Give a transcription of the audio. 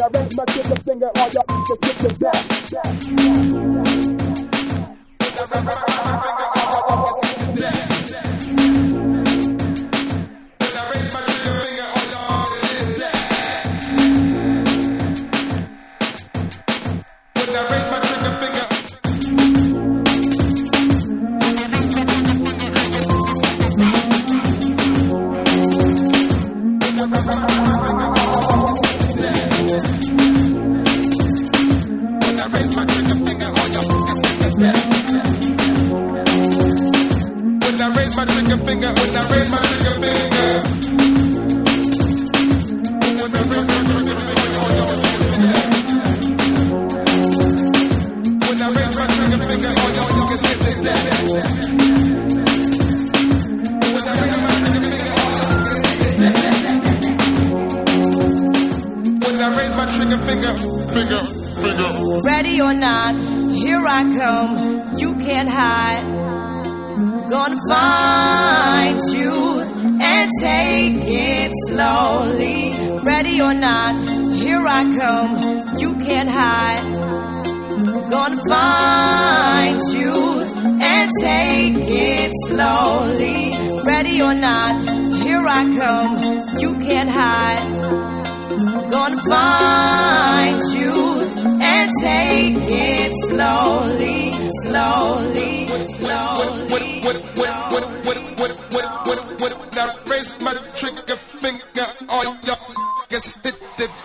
raise my trigger finger, all y'all can kick it back. Ready or not, here I come, you can't hide. Gonna find you and take it slowly. Ready or not, here I come, you can't hide. Gonna find you and take it slowly. Ready or not, here I come, you can't hide. Gonna find you and take it slowly, slowly, slowly. When I raise my trigger finger, all y'all guess hit the